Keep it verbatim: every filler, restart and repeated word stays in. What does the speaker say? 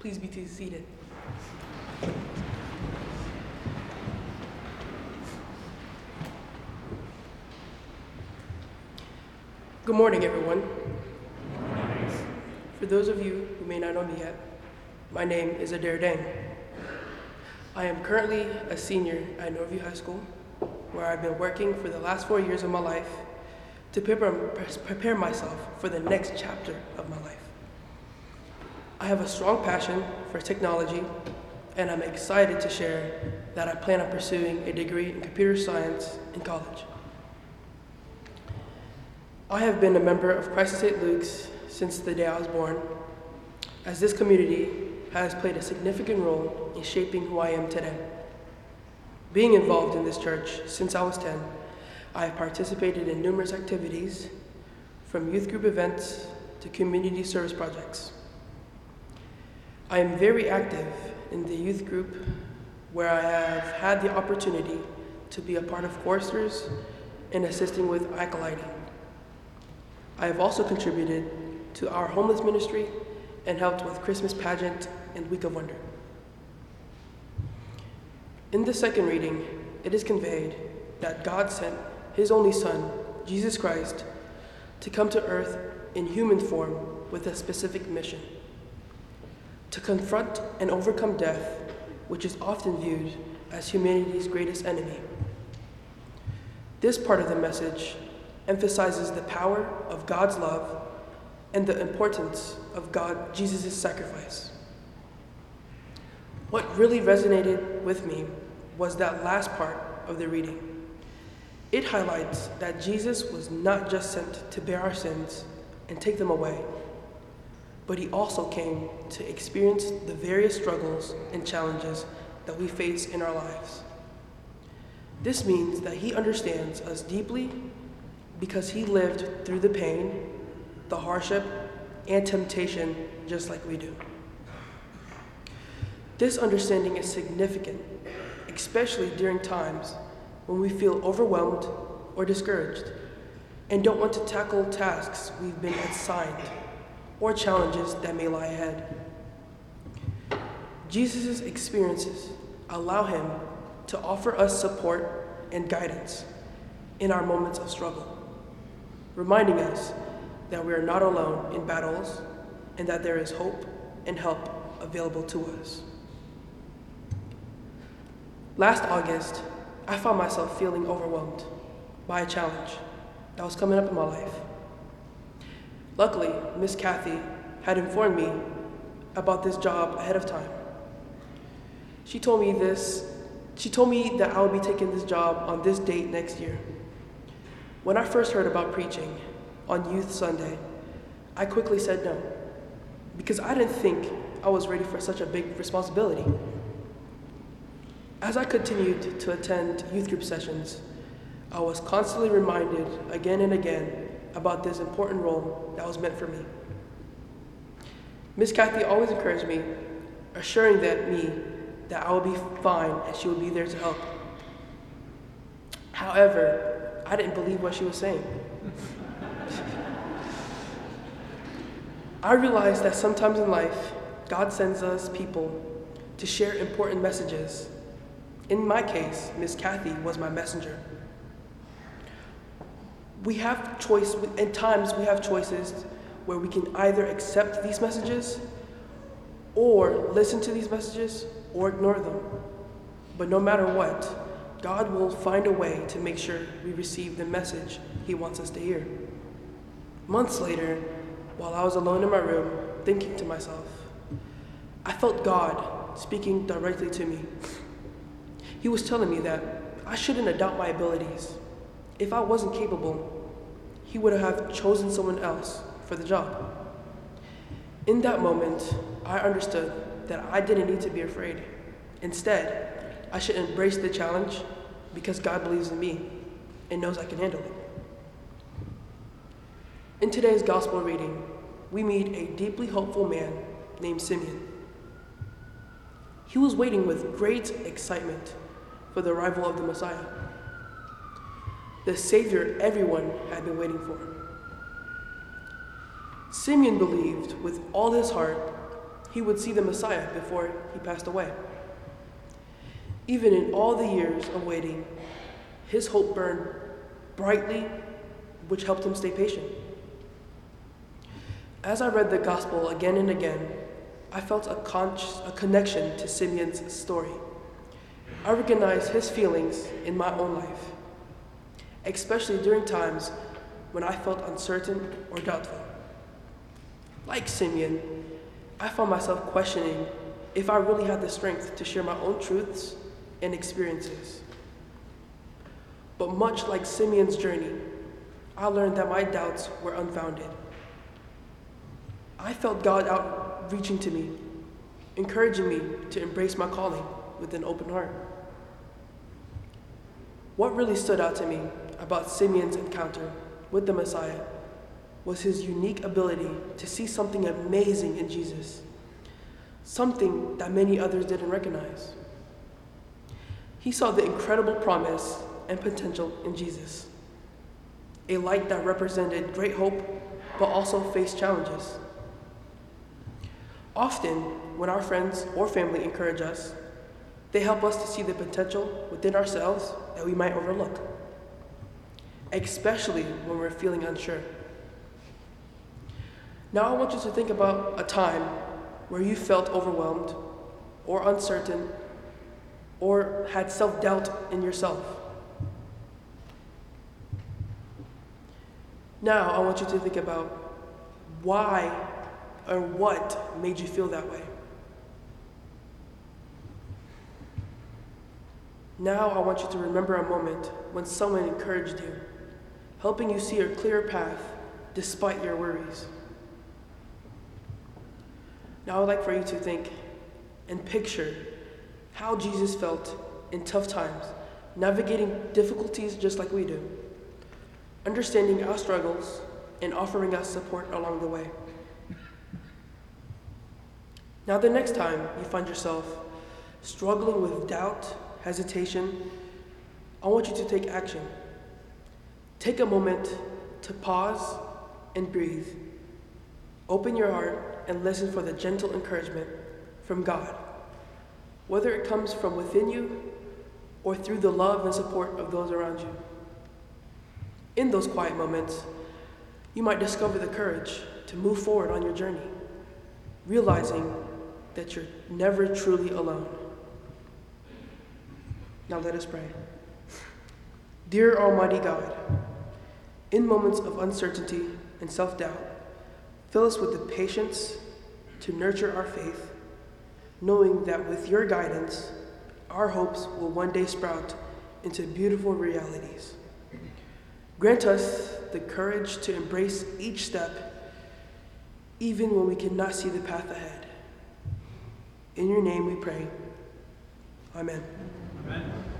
Please be seated. Good morning, everyone. Good morning. For those of you who may not know me yet, my name is Adair Dang. I am currently a senior at Northview High School, where I've been working for the last four years of my life to prepare, prepare myself for the next chapter of my life. I have a strong passion for technology, and I'm excited to share that I plan on pursuing a degree in computer science in college. I have been a member of Christ Saint Luke's since the day I was born, as this community has played a significant role in shaping who I am today. Being involved in this church since I was ten, I have participated in numerous activities, from youth group events to community service projects. I am very active in the youth group, where I have had the opportunity to be a part of choristers and assisting with acolyting. I have also contributed to our homeless ministry and helped with Christmas pageant and Week of Wonder. In the second reading, it is conveyed that God sent his only Son, Jesus Christ, to come to earth in human form with a specific mission: to confront and overcome death, which is often viewed as humanity's greatest enemy. This part of the message emphasizes the power of God's love and the importance of God, Jesus' sacrifice. What really resonated with me was that last part of the reading. It highlights that Jesus was not just sent to bear our sins and take them away, but he also came to experience the various struggles and challenges that we face in our lives. This means that he understands us deeply because he lived through the pain, the hardship, and temptation just like we do. This understanding is significant, especially during times when we feel overwhelmed or discouraged and don't want to tackle tasks we've been assigned or challenges that may lie ahead. Jesus' experiences allow him to offer us support and guidance in our moments of struggle, reminding us that we are not alone in battles and that there is hope and help available to us. Last August, I found myself feeling overwhelmed by a challenge that was coming up in my life. Luckily, Miss Kathy had informed me about this job ahead of time. She told me this, she told me that I would be taking this job on this date next year. When I first heard about preaching on Youth Sunday, I quickly said no, because I didn't think I was ready for such a big responsibility. As I continued to attend youth group sessions, I was constantly reminded again and again about this important role that was meant for me. Miss Kathy always encouraged me, assuring that me that I would be fine and she would be there to help. However, I didn't believe what she was saying. I realized that sometimes in life, God sends us people to share important messages. In my case, Miss Kathy was my messenger. We have choice, at times we have choices where we can either accept these messages or listen to these messages or ignore them. But no matter what, God will find a way to make sure we receive the message he wants us to hear. Months later, while I was alone in my room, thinking to myself, I felt God speaking directly to me. He was telling me that I shouldn't doubt my abilities. If I wasn't capable, he would have chosen someone else for the job. In that moment, I understood that I didn't need to be afraid. Instead, I should embrace the challenge because God believes in me and knows I can handle it. In today's gospel reading, we meet a deeply hopeful man named Simeon. He was waiting with great excitement for the arrival of the Messiah, the Savior everyone had been waiting for. Simeon believed with all his heart he would see the Messiah before he passed away. Even in all the years of waiting, his hope burned brightly, which helped him stay patient. As I read the gospel again and again, I felt a, con- a connection to Simeon's story. I recognized his feelings in my own life, especially during times when I felt uncertain or doubtful. Like Simeon, I found myself questioning if I really had the strength to share my own truths and experiences. But much like Simeon's journey, I learned that my doubts were unfounded. I felt God outreaching to me, encouraging me to embrace my calling with an open heart. What really stood out to me about Simeon's encounter with the Messiah was his unique ability to see something amazing in Jesus, something that many others didn't recognize. He saw the incredible promise and potential in Jesus, a light that represented great hope, but also faced challenges. Often, when our friends or family encourage us, they help us to see the potential within ourselves that we might overlook, especially when we're feeling unsure. Now I want you to think about a time where you felt overwhelmed or uncertain or had self-doubt in yourself. Now I want you to think about why or what made you feel that way. Now I want you to remember a moment when someone encouraged you, helping you see a clear path despite your worries. Now I'd like for you to think and picture how Jesus felt in tough times, navigating difficulties just like we do, understanding our struggles and offering us support along the way. Now the next time you find yourself struggling with doubt, hesitation, I want you to take action. Take a moment to pause and breathe. Open your heart and listen for the gentle encouragement from God, whether it comes from within you or through the love and support of those around you. In those quiet moments, you might discover the courage to move forward on your journey, realizing that you're never truly alone. Now let us pray. Dear Almighty God, in moments of uncertainty and self-doubt, fill us with the patience to nurture our faith, knowing that with your guidance, our hopes will one day sprout into beautiful realities. Grant us the courage to embrace each step, even when we cannot see the path ahead. In your name we pray. Amen. Amen.